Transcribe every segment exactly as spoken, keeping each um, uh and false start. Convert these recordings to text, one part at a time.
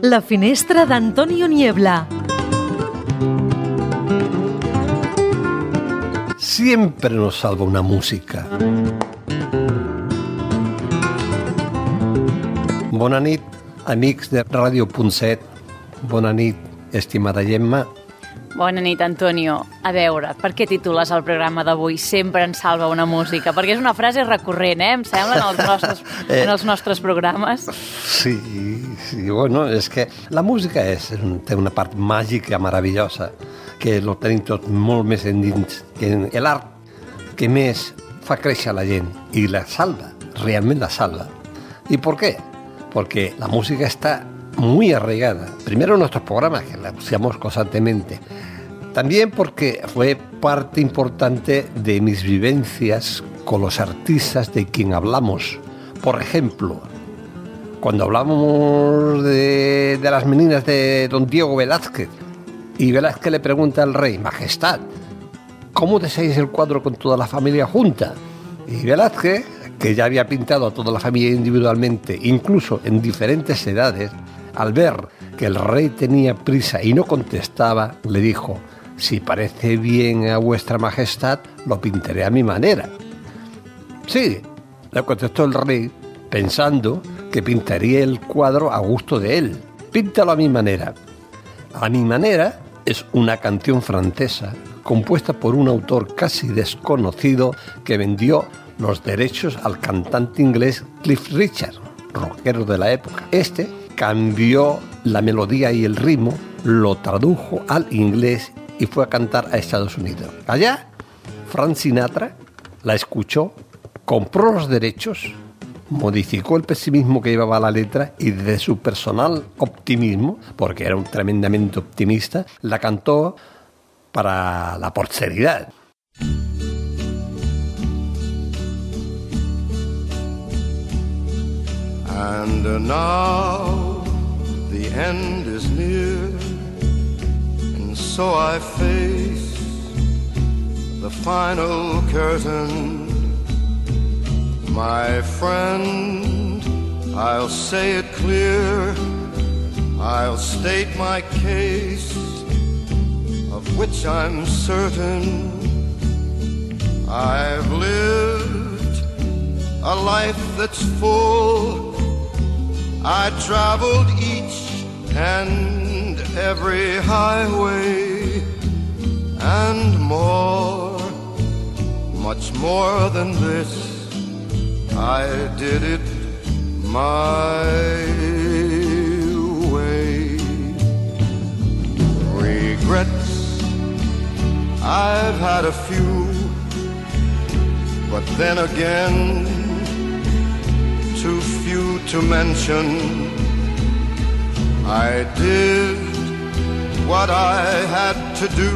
La finestra d'Antonio Niebla. Siempre nos salva una música. Bona nit, amics de Ràdio Punt set. Bona nit, estimada Gemma. Bona nit, Antonio. A veure, per què titules el programa d'avui Sempre ens salva una música? Perquè és una frase recurrent, eh? Em sembla, en els nostres, eh, en els nostres programes. Sí, sí, bueno, és que la música és, té una part màgica meravellosa, que lo tenim tot molt més endins. L'art que més fa créixer la gent i la salva, realment la salva. ¿Y por qué? Porque la música está muy arraigada. Primero en nuestros programas, que la usamos constantemente. También porque fue parte importante de mis vivencias con los artistas de quien hablamos. Por ejemplo, cuando hablamos de, de las meninas de don Diego Velázquez, y Velázquez le pregunta al rey: Majestad, ¿cómo deseáis el cuadro con toda la familia junta? Y Velázquez, que ya había pintado a toda la familia individualmente, incluso en diferentes edades, al ver que el rey tenía prisa y no contestaba, le dijo: si parece bien a vuestra majestad, lo pintaré a mi manera. Sí, le contestó el rey, pensando que pintaría el cuadro a gusto de él. Píntalo a mi manera. A mi manera es una canción francesa compuesta por un autor casi desconocido que vendió los derechos al cantante inglés Cliff Richard, rockero de la época. Este cambió la melodía y el ritmo, lo tradujo al inglés y fue a cantar a Estados Unidos. Allá, Frank Sinatra la escuchó, compró los derechos, modificó el pesimismo que llevaba la letra y desde su personal optimismo, porque era un tremendamente optimista, la cantó para la posteridad. And now the end is near, and so I face the final curtain. My friend, I'll say it clear, I'll state my case, of which I'm certain. I've lived a life that's full, I traveled each and every highway, and more, much more than this, I did it my way. Regrets, I've had a few, but then again, too few to mention. I did what I had to do,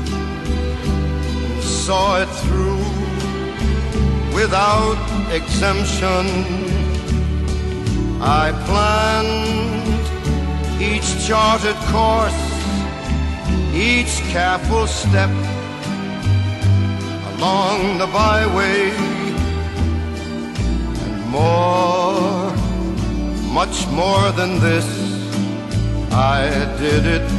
and saw it through without exemption. I planned each charted course, each careful step along the byway. More, much more than this, I did it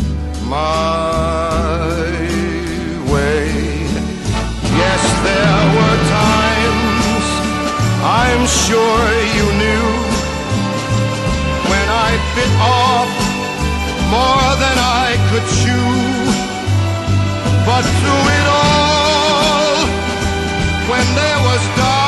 my way. Yes, there were times, I'm sure you knew, when I bit off more than I could chew. But through it all, when there was doubt,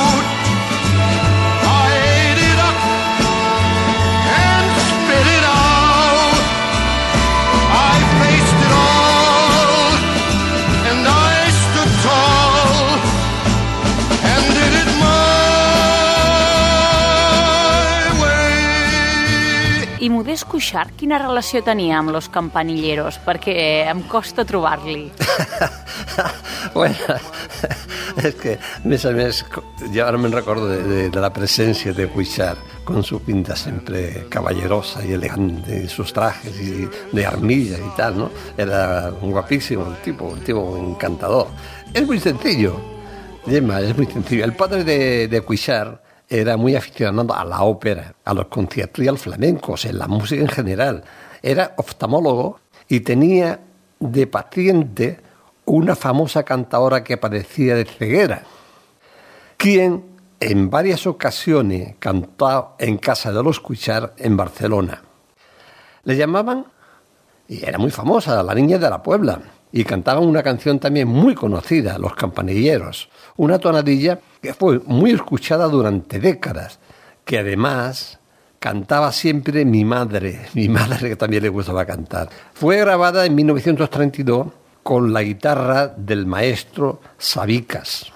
I Modest Cuixart, quina relació tenia amb Los Campanilleros? Perquè em costa trobar-li. Bueno, es que, mes a mes, yo ahora me recuerdo de, de, de la presencia de Cuixart, con su pinta siempre caballerosa y elegante, y sus trajes y de armilla y tal, ¿no? Era un guapísimo el tipo, un tipo encantador. Es muy sencillo, Gemma, es muy sencillo. El padre de, de Cuixart era muy aficionado a la ópera, a los conciertos y al flamenco, o sea, la música en general. Era oftalmólogo y tenía de paciente una famosa cantadora que padecía de ceguera, quien en varias ocasiones cantó en casa de los Cuixart en Barcelona. Le llamaban, y era muy famosa, la Niña de la Puebla, y cantaban una canción también muy conocida, Los Campanilleros, una tonadilla que fue muy escuchada durante décadas, que además cantaba siempre mi madre, mi madre que también le gustaba cantar. Fue grabada en mil novecientos treinta y dos con la guitarra del maestro Sabicas.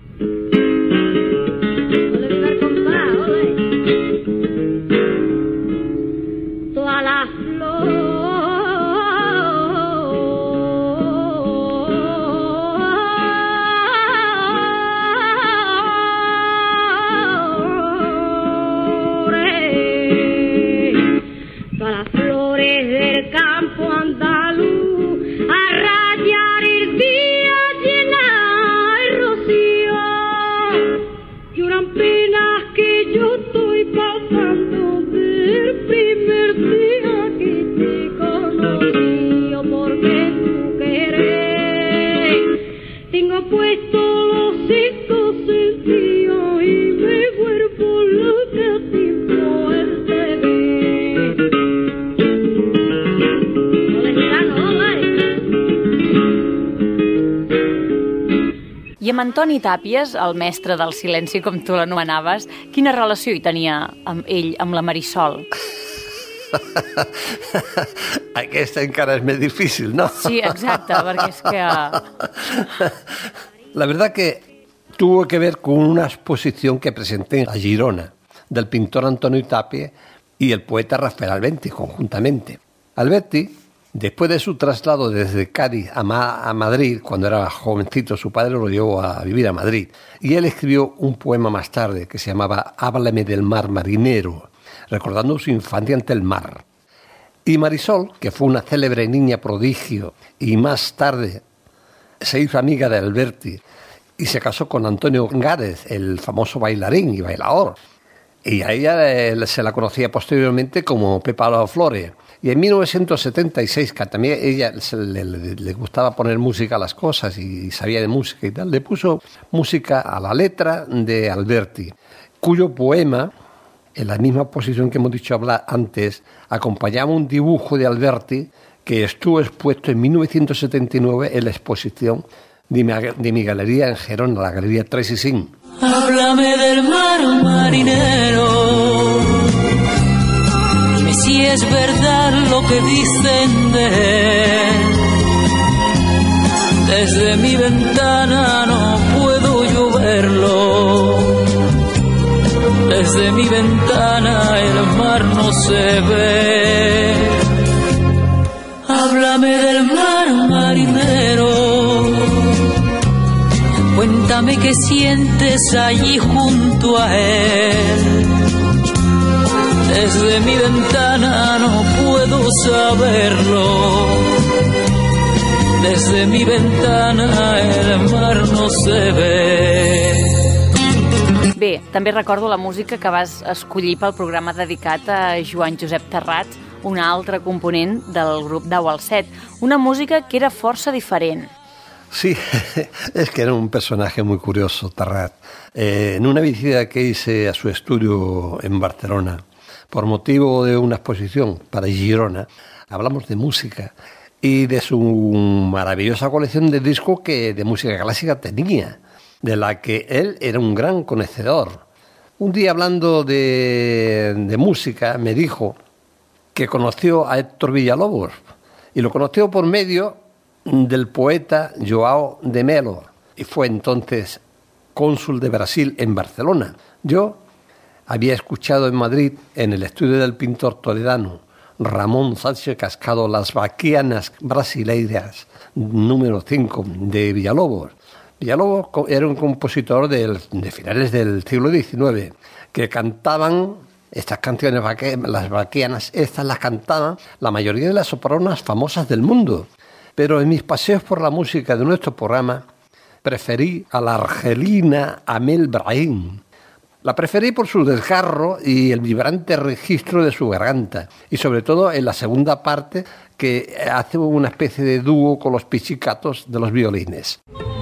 I amb Antoni Tàpies, el mestre del silenci, com tu l'anomenaves, quina relació hi tenia amb ell, amb la Marisol? Aquesta encara és més difícil, ¿no? Sí, exacte, perquè és que... La verdad que tuvo que ver con una exposición que presenté a Girona, del pintor Antonio Tapia y el poeta Rafael Alberti, conjuntamente. Alberti, después de su traslado desde Cádiz a, Ma- a Madrid, cuando era jovencito, su padre lo llevó a vivir a Madrid, y él escribió un poema más tarde que se llamaba Háblame del mar marinero, recordando su infancia ante el mar. Y Marisol, que fue una célebre niña prodigio y más tarde se hizo amiga de Alberti y se casó con Antonio Gárez, el famoso bailarín y bailador. Y a ella eh, se la conocía posteriormente como Pepa Flores. Y en mil novecientos setenta y seis, que también ella se le, le, le gustaba poner música a las cosas y sabía de música y tal, le puso música a la letra de Alberti, cuyo poema, en la misma posición que hemos dicho hablar antes, acompañaba un dibujo de Alberti que estuvo expuesto en mil novecientos setenta y nueve en la exposición de mi, de mi galería en Gerona, la Galería Tres y Sin. Háblame del mar marinero, dime si es verdad lo que dicen de él. Desde mi ventana no puedo yo verlo, desde mi ventana el mar no se ve. Háblame del mar marinero, cuéntame qué sientes allí junto a él. Desde mi ventana no puedo saberlo, desde mi ventana el mar no se ve. Bé, també recordo la música que vas escollir pel programa dedicat a Joan Josep Terrat, un altre component del grup Dau al Set, una música que era força diferent. Sí, es que era un personaje muy curioso, Terrat. Eh, en una visita que hice a su estudio en Barcelona, por motivo de una exposición para Girona, hablamos de música y de su maravillosa colección de discos que de música clásica tenía, de la que él era un gran conocedor. Un día, hablando de, de música, me dijo que conoció a Héctor Villalobos y lo conoció por medio del poeta João de Melo, y fue entonces cónsul de Brasil en Barcelona. Yo había escuchado en Madrid, en el estudio del pintor toledano Ramón Sánchez Cascado, las Baquianas Brasileiras número cinco de Villalobos. Villalobos era un compositor del, de finales del siglo diecinueve, que cantaban estas canciones, las baquianas, estas las cantaban la mayoría de las sopranos famosas del mundo. Pero en mis paseos por la música de nuestro programa, preferí a la argelina Amel Brahim, La preferí por su desgarro y el vibrante registro de su garganta, y sobre todo en la segunda parte, que hace una especie de dúo con los pizzicatos de los violines.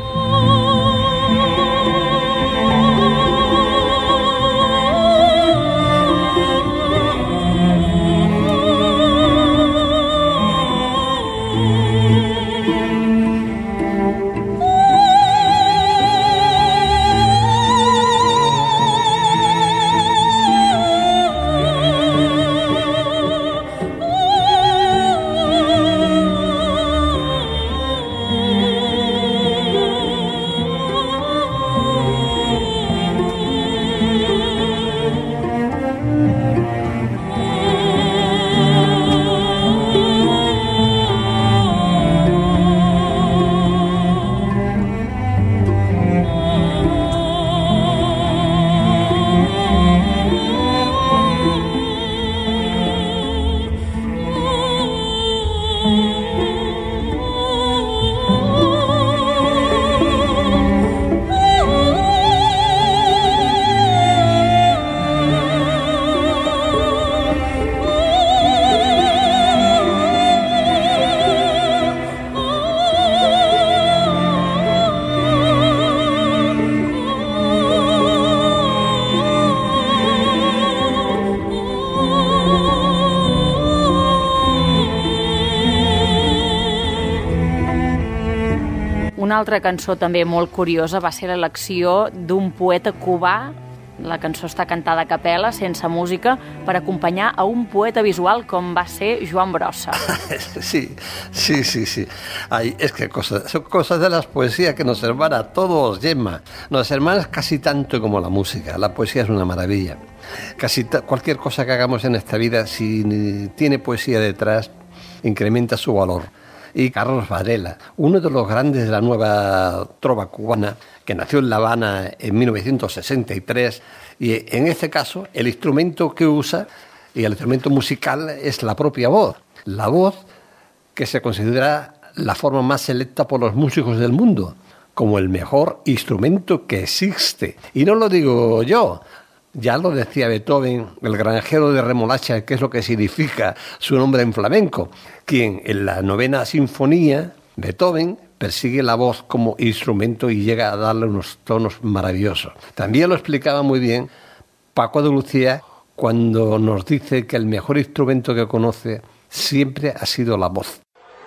Una altra cançó també molt curiosa va ser l'elecció d'un poeta cubà. La cançó està cantada a capella, sense música, per acompanyar a un poeta visual com va ser Joan Brossa. Sí, sí, sí, sí. Ay, es que cosas, son cosas de las poesías que nos hermana a todos, Gemma. Nos hermana casi tanto como la música. La poesía es una maravilla. Casi ta- cualquier cosa que hagamos en esta vida, si tiene poesía detrás, incrementa su valor. Y Carlos Varela, uno de los grandes de la nueva trova cubana, que nació en La Habana en mil novecientos sesenta y tres, y en este caso el instrumento que usa y el instrumento musical es la propia voz. La voz que se considera la forma más selecta por los músicos del mundo, como el mejor instrumento que existe. Y no lo digo yo. Ya lo decía Beethoven, el granjero de remolacha, que es lo que significa su nombre en flamenco, quien en la novena sinfonía, Beethoven, persigue la voz como instrumento y llega a darle unos tonos maravillosos. También lo explicaba muy bien Paco de Lucía cuando nos dice que el mejor instrumento que conoce siempre ha sido la voz.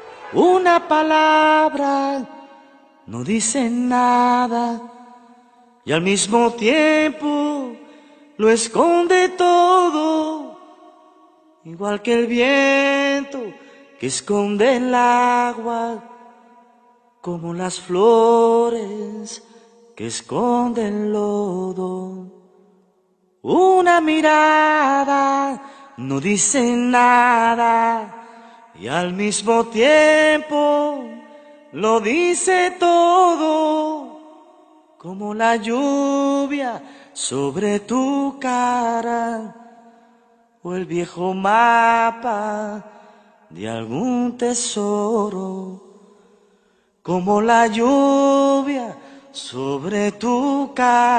Una palabra no dice nada y al mismo tiempo lo esconde todo, igual que el viento que esconde el agua, como las flores que esconden el lodo. Una mirada no dice nada y al mismo tiempo lo dice todo, como la lluvia sobre tu cara o el viejo mapa de algún tesoro, como la lluvia sobre tu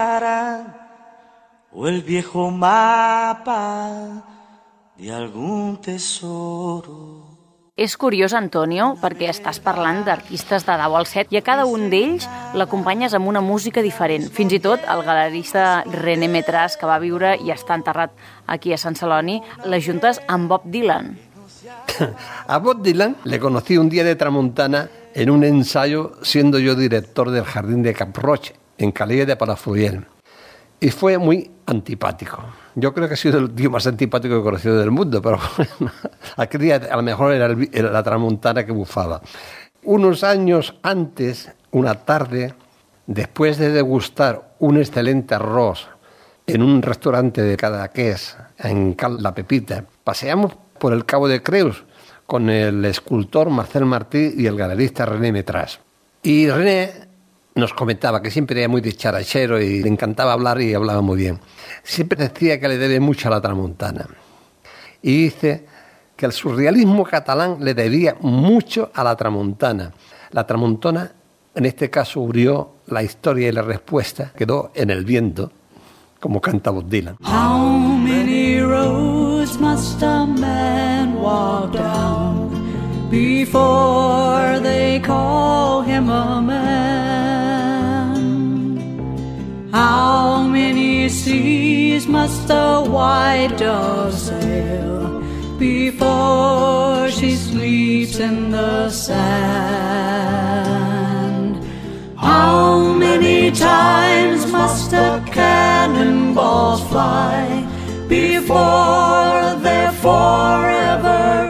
cara o el viejo mapa de algún tesoro. És curiós, Antonio, perquè estàs parlant d'artistes de deu al set i a cada un d'ells l'acompanyes amb una música diferent. Fins i tot el galerista René Métraz, que va viure i està enterrat aquí a Sant Celoni, l'ajuntes amb Bob Dylan. A Bob Dylan le conocí un día de tramontana en un ensayo siendo yo director del Jardín de Cap Roche, en Calella de Palafrugell. Y fue muy antipático. Yo creo que ha sido el tío más antipático que he conocido del mundo, pero bueno, aquel día a lo mejor era, el, era la tramontana que bufaba. Unos años antes, una tarde, después de degustar un excelente arroz en un restaurante de Cadaqués, en Cal La Pepita, paseamos por el Cabo de Creus con el escultor Marcel Martí y el galerista René Métraz. Y René nos comentaba que siempre era muy dicharachero y le encantaba hablar y hablaba muy bien. Siempre decía que le debe mucho a la tramontana. Y dice que el surrealismo catalán le debía mucho a la tramontana. La tramontana, en este caso, murió la historia y la respuesta, quedó en el viento, como canta Bob Dylan. How many roads must a man walk down before they call him a man? How many seas must a white dove sail before she sleeps in the sand? How many times must a cannonballs fly before they're forever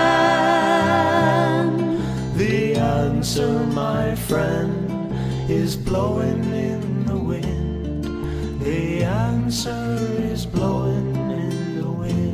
banned? The answer, my friend, is blowing in the wind. The answer is blowing in the wind.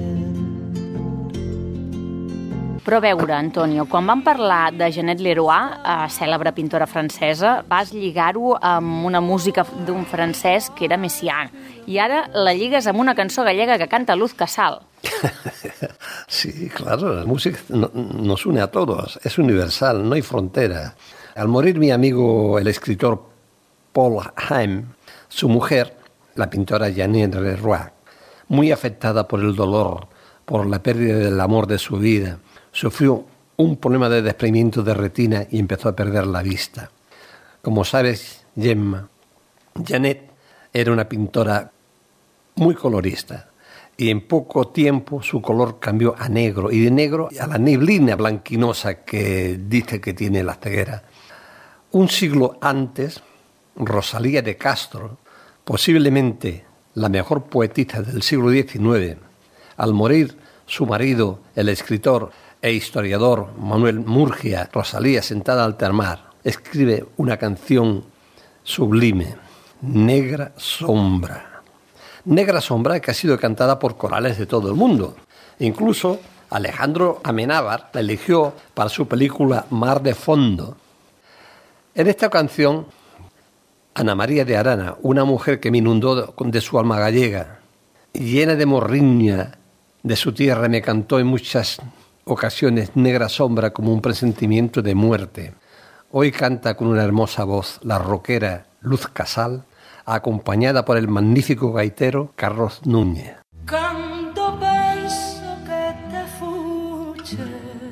Però a veure, Antonio, quan vam parlar de Jeanette Leroy, eh, cèlebre pintora francesa, vas lligar-ho amb una música d'un francès que era Messiaen. I ara la lligues amb una cançó gallega que canta Luz Casal. Sí, claro, la música no, nos une a todos, es universal, no hay frontera. Al morir mi amigo, el escritor Paul Haim, su mujer, la pintora Jeanette Leroy, muy afectada por el dolor, por la pérdida del amor de su vida, sufrió un problema de desprendimiento de retina y empezó a perder la vista. Como sabes, Gemma, Jeanette era una pintora muy colorista y en poco tiempo su color cambió a negro y de negro a la neblina blanquinosa que dice que tiene la ceguera. Un siglo antes, Rosalía de Castro, posiblemente la mejor poetisa del siglo diecinueve, al morir su marido, el escritor e historiador Manuel Murgia, Rosalía sentada al mar, escribe una canción sublime, Negra Sombra. Negra Sombra que ha sido cantada por corales de todo el mundo. Incluso Alejandro Amenábar la eligió para su película Mar de Fondo. En esta canción, Ana María de Arana, una mujer que me inundó de su alma gallega, llena de morriña de su tierra, me cantó en muchas ocasiones Negra Sombra como un presentimiento de muerte. Hoy canta con una hermosa voz la rockera Luz Casal, acompañada por el magnífico gaitero Carlos Núñez. Canto penso que te fuches,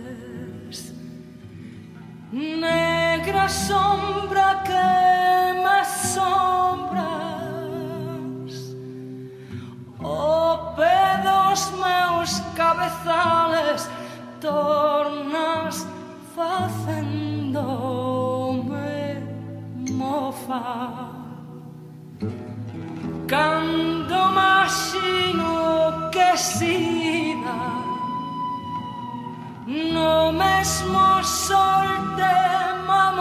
negra sombra que me asombras, o pedos meus cabezales tornas facendome mofa. Cando imagino que sida no mesmo sol te me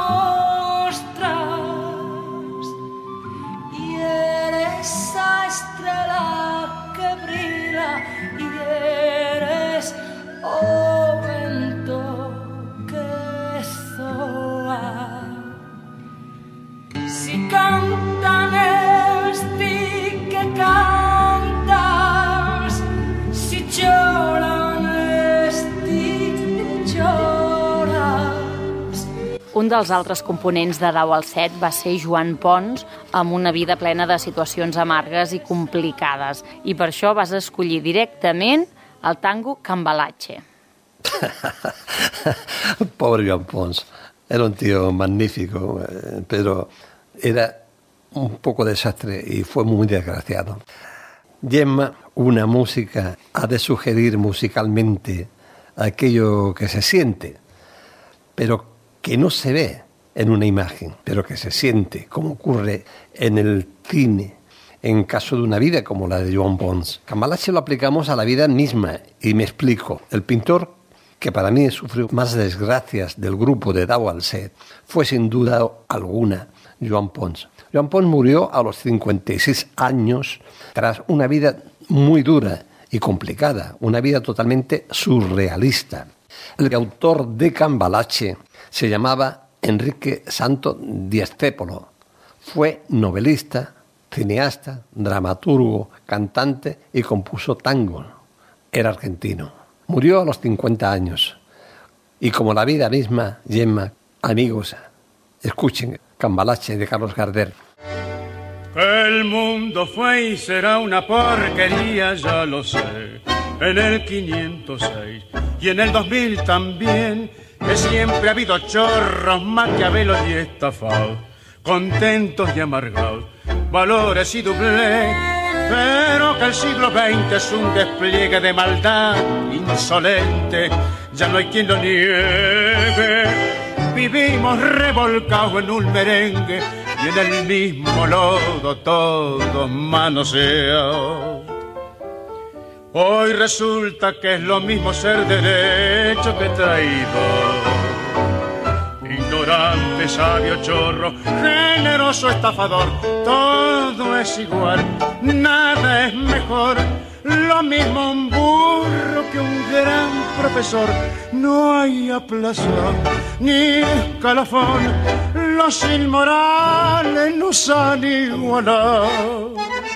mostras y eres a estrela que brilla y eres o vento que soa. Si cantan esti que cantas, si lloran esti que lloras. Un dels altres components de Dau al set va ser Joan Pons, amb una vida plena de situacions amargues i complicades. I per això vas escollir directament el tango Cambalache. Pobre Joan Pons. Era un tío magnífico, pero era un poco desastre y fue muy desgraciado. Gemma, una música ha de sugerir musicalmente aquello que se siente, pero que no se ve en una imagen, pero que se siente, como ocurre en el cine, en caso de una vida como la de Joan Pons. Cambalache lo aplicamos a la vida misma, y me explico. El pintor, que para mí sufrió más desgracias del grupo de Dau al set, fue sin duda alguna Joan Pons. Joan Pons murió a los cincuenta y seis años tras una vida muy dura y complicada, una vida totalmente surrealista. El autor de Cambalache se llamaba Enrique Santo Discépolo. Fue novelista, cineasta, dramaturgo, cantante y compuso tango. Era argentino. Murió a los cincuenta años. Y como la vida misma, Gemma, amigos, escuchen Cambalache de Carlos Gardel. Que el mundo fue y será una porquería, ya lo sé. En el quinientos seis y en el dos mil también, que siempre ha habido chorros, maquiavelos y estafados, contentos y amargados, valores y doblez. Pero que el siglo veinte es un despliegue de maldad insolente, ya no hay quien lo niegue. Vivimos revolcados en un merengue y en el mismo lodo todos manoseados. Hoy resulta que es lo mismo ser derecho que traidor, ignorante, sabio, chorro, generoso, estafador. Todo es igual, nada es mejor, lo mismo un burro que un gran profesor. No hay aplazón ni escalafón, los inmorales nos han igualado.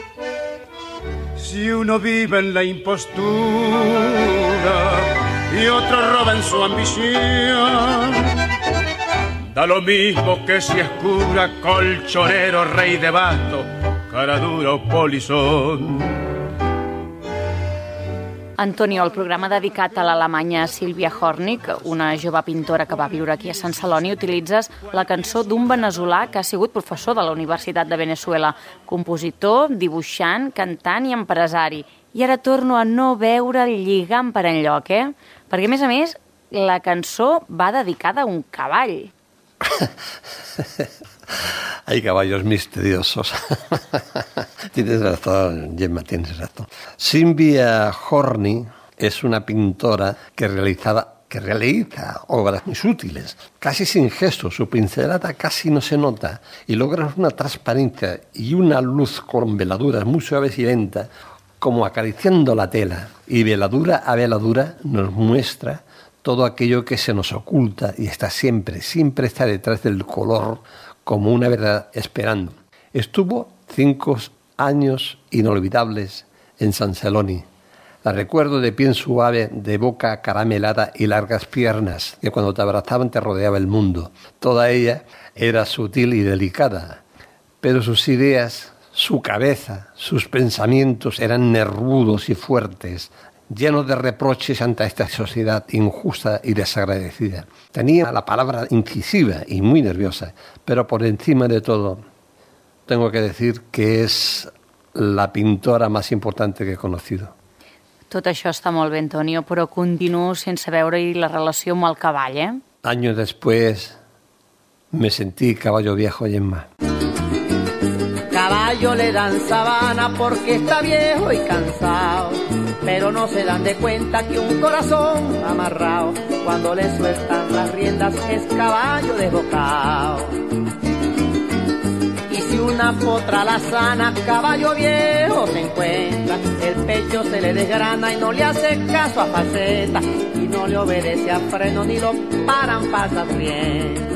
Si uno vive en la impostura y otro roba en su ambición, da lo mismo que si es cura, colchonero, rey de basto, cara dura o polizón. Antonio, el programa dedicat a l'alemanya Sílvia Hornig, una jove pintora que va viure aquí a Sant Celoni, utilitzes la cançó d'un veneçolà que ha sigut professor de la Universitat de Veneçuela, compositor, dibuixant, cantant i empresari. I ara torno a no veure el lligam per enlloc, eh? Perquè, a més a més, la cançó va dedicada a un cavall. Hay caballos misteriosos. Tienes razón, Gemma, tienes razón. Sílvia Hornig es una pintora que, realizada, que realiza obras muy sutiles, casi sin gestos. Su pincelada casi no se nota y logra una transparencia y una luz con veladuras muy suaves y lentas, como acariciando la tela. Y veladura a veladura nos muestra todo aquello que se nos oculta y está siempre, siempre está detrás del color, como una verdad esperando. Estuvo cinco años inolvidables en Sant Celoni. La recuerdo de piel suave, de boca acaramelada y largas piernas, que cuando te abrazaban te rodeaba el mundo. Toda ella era sutil y delicada, pero sus ideas, su cabeza, sus pensamientos eran nervudos y fuertes, llenos de reproches ante esta sociedad injusta y desagradecida. Tenía la palabra incisiva y muy nerviosa, pero por encima de todo, tengo que decir que es la pintora más importante que he conocido. Tot això està molt bé, Antonio, però continuo sense veure-hi la relació amb el cavall, eh? Años después me sentí caballo viejo, Gemma. Caballo le dan sabana porque está viejo y cansado, pero no se dan de cuenta que un corazón amarrado, cuando le sueltan las riendas, es caballo desbocado. Y si una potra la sana, caballo viejo se encuentra, el pecho se le desgrana y no le hace caso a faceta, y no le obedece a freno ni lo paran falsas riendas.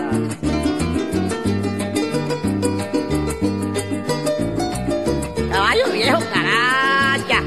Caballo viejo, caracha.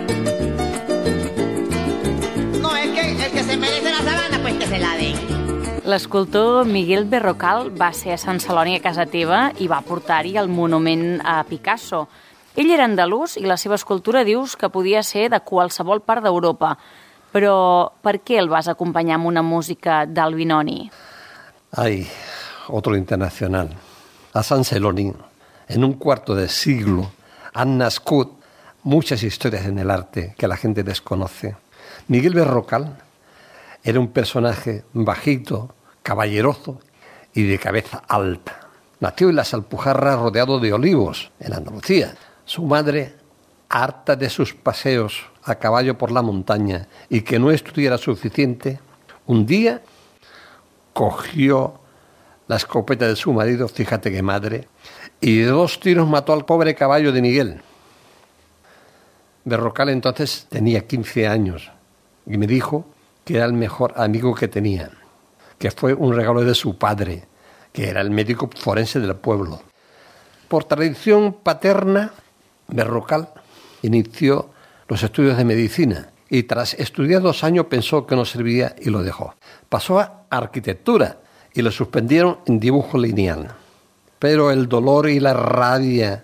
No, es que el que se merece la sabana, pues que se la den. L'escultor Miguel Berrocal va ser a Sant Celoni, a casa teva, i va portar-hi el monument a Picasso. Ell era andalús i la seva escultura dius que podia ser de qualsevol part d'Europa. Però per què el vas acompanyar amb una música d'Albinoni? Ay, otro internacional. A Sant Celoni, en un cuarto de siglo, han nascut muchas historias en el arte que la gente desconoce. Miguel Berrocal era un personaje bajito, caballeroso y de cabeza alta. Nació en las Alpujarras rodeado de olivos, en Andalucía. Su madre, harta de sus paseos a caballo por la montaña y que no estudiara suficiente, un día cogió la escopeta de su marido, fíjate qué madre, y de dos tiros mató al pobre caballo de Miguel. Berrocal entonces tenía quince años y me dijo que era el mejor amigo que tenía, que fue un regalo de su padre, que era el médico forense del pueblo. Por tradición paterna, Berrocal inició los estudios de medicina y tras estudiar dos años pensó que no servía y lo dejó. Pasó a arquitectura y lo suspendieron en dibujo lineal. Pero el dolor y la rabia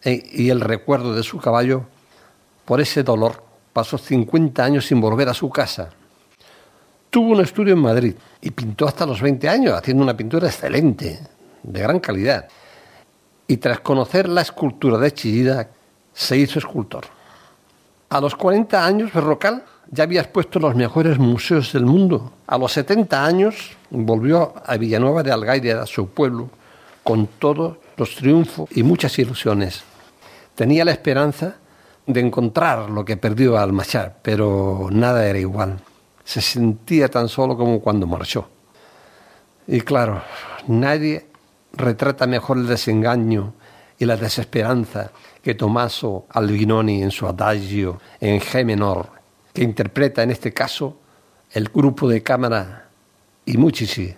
y el recuerdo de su caballo, por ese dolor pasó cincuenta años sin volver a su casa. Tuvo un estudio en Madrid y pintó hasta los veinte años, haciendo una pintura excelente, de gran calidad. Y tras conocer la escultura de Chillida, se hizo escultor. A los cuarenta años, Berrocal ya había expuesto en los mejores museos del mundo. A los setenta años volvió a Villanueva de Algaida, a su pueblo, con todos los triunfos y muchas ilusiones. Tenía la esperanza de encontrar lo que perdió al marchar, pero nada era igual. Se sentía tan solo como cuando marchó. Y claro, nadie retrata mejor el desengaño y la desesperanza que Tommaso Albinoni en su adagio en G menor, que interpreta en este caso el grupo de cámara I Musici.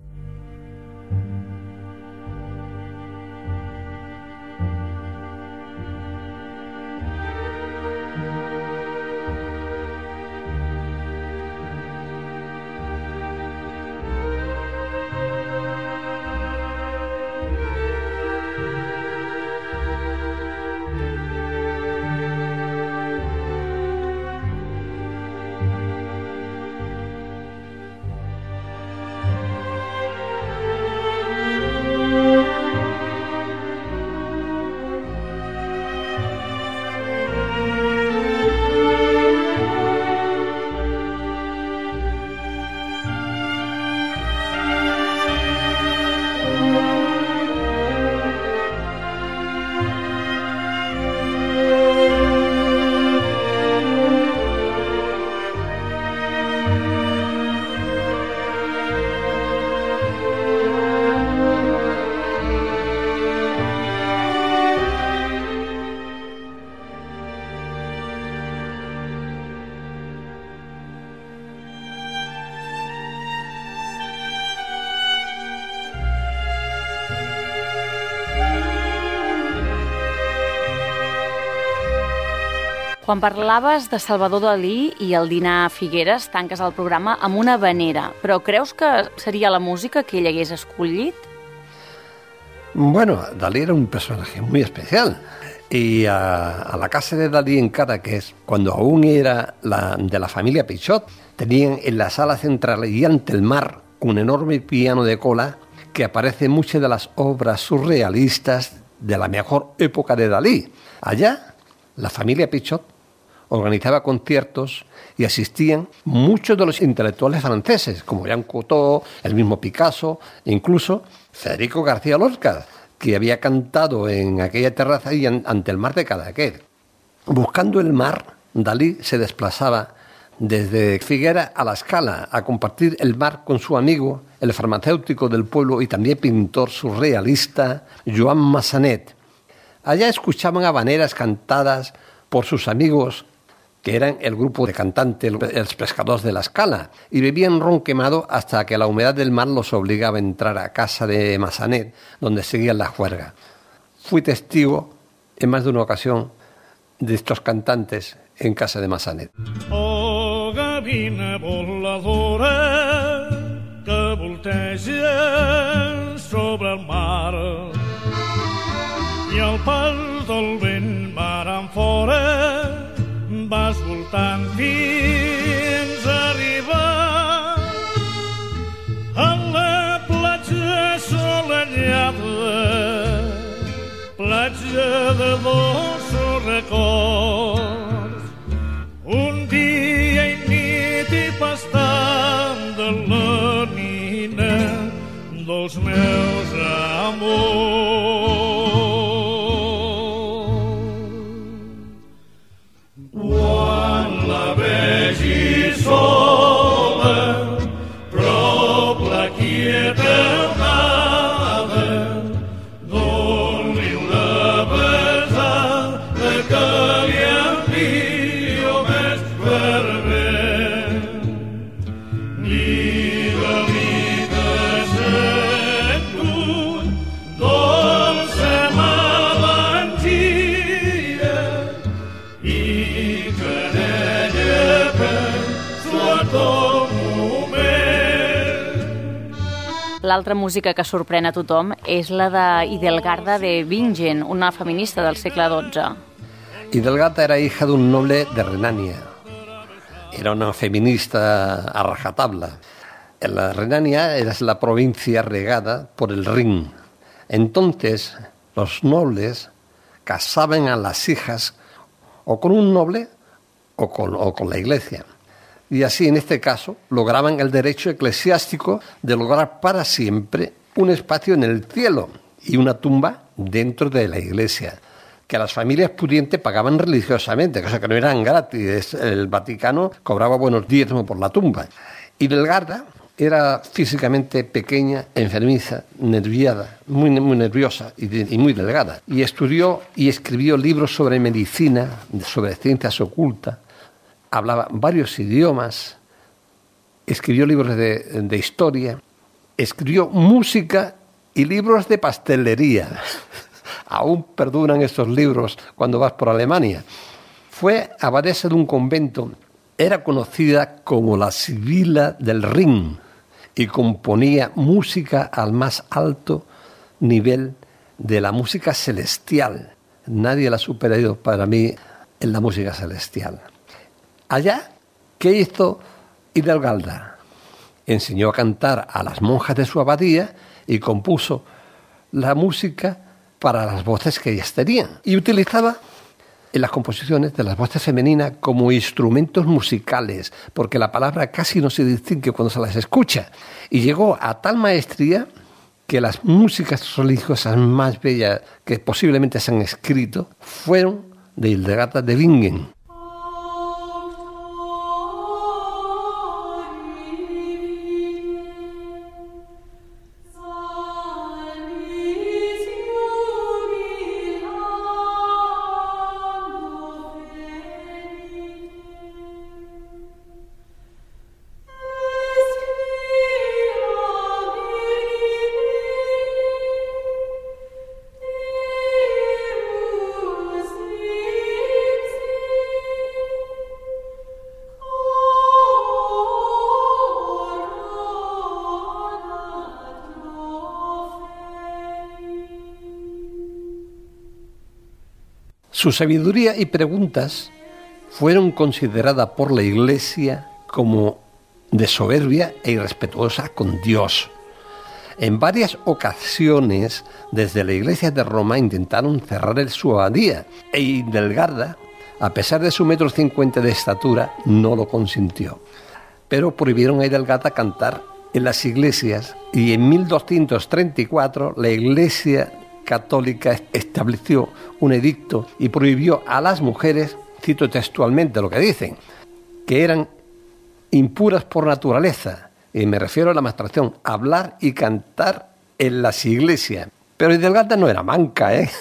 Quan parlaves de Salvador Dalí i el dinar a Figueres, tanques el programa amb una habanera, però creus que seria la música que ell hagués escollit? Bueno, Dalí era un personaje muy especial. Y a, a la casa de Dalí en Caracas, cuando aún era la, de la familia Pichot, tenían en la sala central y ante el mar un enorme piano de cola que aparece en muchas de las obras surrealistas de la mejor época de Dalí. Allá, la familia Pichot organizaba conciertos y asistían muchos de los intelectuales franceses, como Jean Cocteau, el mismo Picasso, e incluso Federico García Lorca, que había cantado en aquella terraza y en, ante el mar de Cadaqués. Buscando el mar, Dalí se desplazaba desde Figueras a La Scala a compartir el mar con su amigo, el farmacéutico del pueblo y también pintor surrealista Joan Massanet. Allá escuchaban habaneras cantadas por sus amigos, que eran el grupo de cantantes, los pescadores de La Scala, y bebían ron quemado hasta que la humedad del mar los obligaba a entrar a casa de Massanet, donde seguían la juerga. Fui testigo en más de una ocasión de estos cantantes en casa de Massanet. Oh, gavina voladora que volteja sobre el mar i al pas del vent mar enfora vas voltant fins a arribar a la platja assolellada, platja de dolços records, un dia i nit i pastant de la nina dels meus amors. Sola, prop la quieta onada, doni una besada caliente. l'altra música que sorprèn a tothom és la de Hidelgarda de Bingen, una feminista del segle dotze. Hidelgarda era hija de un noble de Renania. Era una feminista a rajatabla. En la Renania era la provincia regada por el Rin. Entonces, los nobles casaban a las hijas o con un noble o con, o con la iglesia. Y así, en este caso, lograban el derecho eclesiástico de lograr para siempre un espacio en el cielo y una tumba dentro de la iglesia, que las familias pudientes pagaban religiosamente, cosa que no eran gratis. El Vaticano cobraba buenos diezmos por la tumba. Hidelgarda era físicamente pequeña, enfermiza, nerviada, muy, muy nerviosa y, de, y muy delgada. Y estudió y escribió libros sobre medicina, sobre ciencias ocultas. Hablaba varios idiomas, escribió libros de, de historia, escribió música y libros de pastelería. Aún perduran estos libros cuando vas por Alemania. Fue abadesa de un convento. Era conocida como la Sibila del Rin y componía música al más alto nivel de la música celestial. Nadie la ha superado para mí en la música celestial. Allá, ¿qué hizo Hidelgarda? Enseñó a cantar a las monjas de su abadía y compuso la música para las voces que ellas tenían. Y utilizaba en las composiciones de las voces femeninas como instrumentos musicales, porque la palabra casi no se distingue cuando se las escucha. Y llegó a tal maestría que las músicas religiosas más bellas que posiblemente se han escrito fueron de Hidelgarda de Bingen. Su sabiduría y preguntas fueron consideradas por la Iglesia como de soberbia e irrespetuosa con Dios. En varias ocasiones, desde la Iglesia de Roma intentaron cerrar su abadía, e Hidelgarda, a pesar de su metro cincuenta de estatura, no lo consintió. Pero prohibieron a Hidelgarda cantar en las iglesias, y en mil doscientos treinta y cuatro la Iglesia católica estableció un edicto y prohibió a las mujeres, cito textualmente lo que dicen, que eran impuras por naturaleza, y me refiero a la menstruación, hablar y cantar en las iglesias. Pero Hidelgarda no era manca, ¿eh?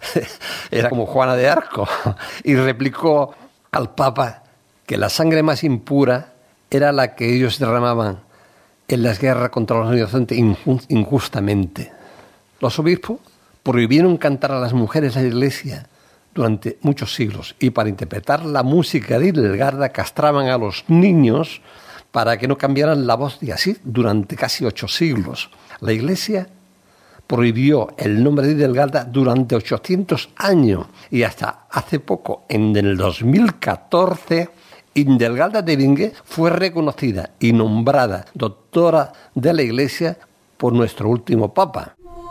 Era como Juana de Arco, y replicó al Papa que la sangre más impura era la que ellos derramaban en las guerras contra los inocentes injustamente. Los obispos prohibieron cantar a las mujeres en la iglesia durante muchos siglos, y para interpretar la música de Hidelgarda castraban a los niños para que no cambiaran la voz, y así durante casi ocho siglos. La iglesia prohibió el nombre de Hidelgarda durante ochocientos años, y hasta hace poco, en el dos mil catorce, Hidelgarda de Bingen fue reconocida y nombrada doctora de la iglesia por nuestro último papa.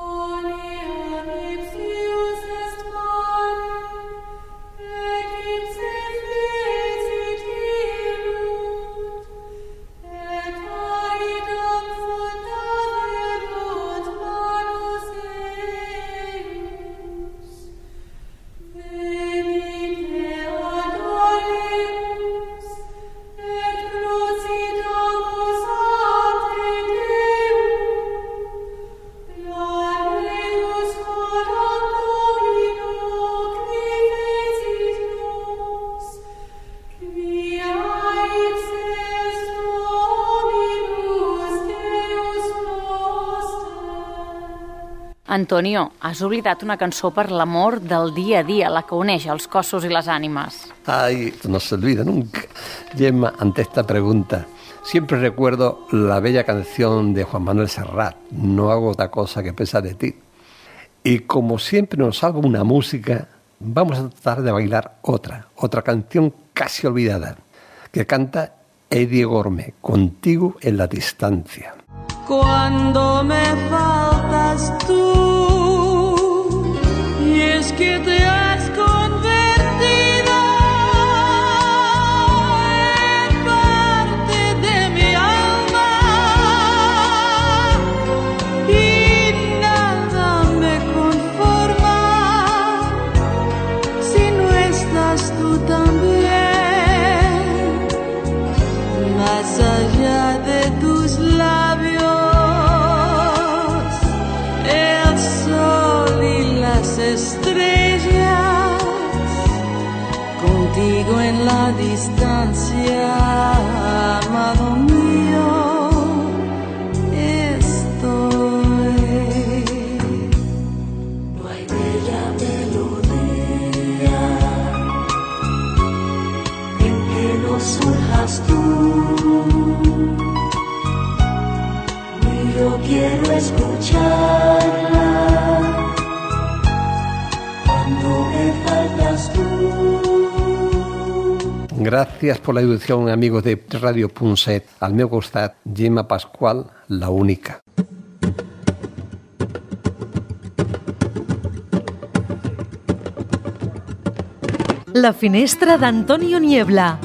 Antonio, has oblidat una cançó per l'amor del dia a dia, la que uneix els cossos i les ànimes. Ay, no se olvida nunca. Gemma, ante esta pregunta, Siempre recuerdo la bella canción de Juan Manuel Serrat, No hago otra cosa que pensar de ti. Y como siempre nos salva una música, vamos a tratar de bailar otra, otra canción casi olvidada, que canta Eddie Gorme, Contigo en la distancia. Cuando me faltas tú, y es que te has convertido en parte de mi alma, y nada me conforma si no estás tú también. Más allá de tus labios, el sol y las estrellas, contigo en la distancia, amado mío, estoy. No hay bella melodía en que no surjas tú. Yo quiero escucharla cuando me faltas tú. Gràcies per la audició, amigos de Radio Punset. Al meu costat, Gemma Pascual, la única. La finestra d'Antonio Niebla,